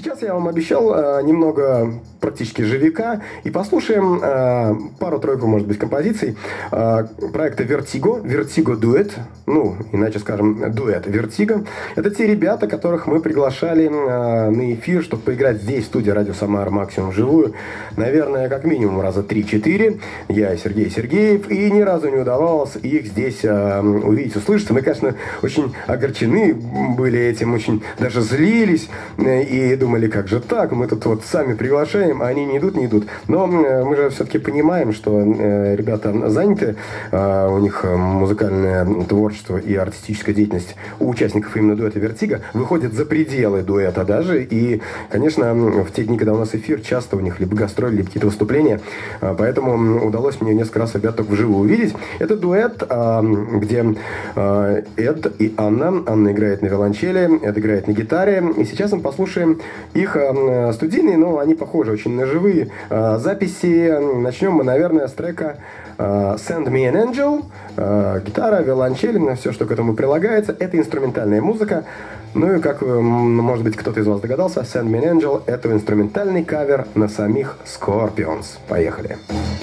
Сейчас я вам обещал немного практически живика, и послушаем пару-тройку, может быть, композиций проекта Vertigo, Vertigo Duet, ну, иначе скажем, дуэт Vertigo. Это те ребята, которых мы приглашали на эфир, чтобы поиграть здесь, в студии Радио Самара Максимум вживую, наверное, как минимум раза 3-4. Я Сергей Сергеев, и ни разу не удавалось их здесь увидеть, услышать. Мы, конечно, очень огорчены были этим, очень даже злились и думали, как же так, мы тут вот сами приглашаем, а они не идут. Но мы же все-таки понимаем, что ребята заняты, у них музыкальное творчество и артистическая деятельность у участников именно дуэта Vertigo выходит за пределы дуэта даже. И, конечно, в те дни, когда у нас эфир, часто у них либо гастроли, либо какие-то выступления. Поэтому удалось мне несколько раз ребят только вживую увидеть. Это дуэт, где Эд и Анна. Анна играет на виолончели, Эд играет на гитаре. И сейчас мы послушаем их студийные, но они похожи очень на живые записи. Начнем мы, наверное, с трека Send Me an Angel. Гитара, виолончель, все, что к этому прилагается. Это инструментальная музыка. Ну и, как, может быть, кто-то из вас догадался, Send Me an Angel — это инструментальный кавер на самих Scorpions. Поехали.